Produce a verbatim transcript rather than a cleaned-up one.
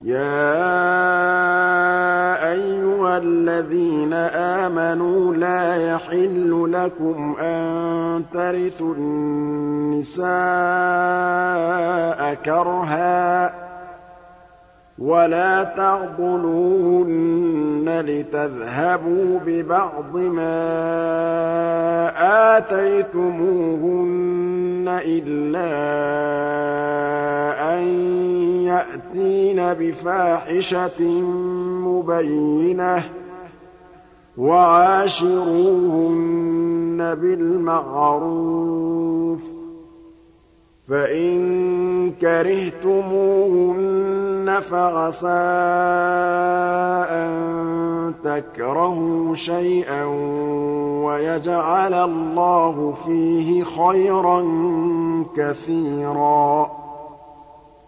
يَا أَيُّهَا الَّذِينَ آمَنُوا لَا يَحِلُّ لَكُمْ أَن تَرِثُوا النِّسَاءَ كَرْهًا ۖ وَلَا تَعْضُلُوهُنَّ لِتَذْهَبُوا بِبَعْضِ مَا آتَيْتُمُوهُنَّ إِلَّا أَن يَأْتِينَ بِفَاحِشَةٍ مُّبَيِّنَةٍ ۚ وَعَاشِرُوهُنَّ بِالْمَعْرُوفِ ۚ فَإِن كَرِهْتُمُوهُنَّ فَعَسَىٰ أَن تَكْرَهُوا شَيْئًا وَيَجْعَلَ اللَّهُ فِيهِ خَيْرًا كَثِيرًا.